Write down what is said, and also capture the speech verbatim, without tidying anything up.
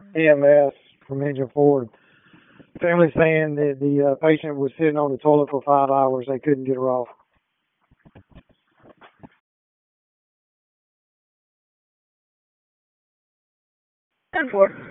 E M S from Engine Ford. Family saying that the uh, patient was sitting on the toilet for five hours. They couldn't get her off. ten four.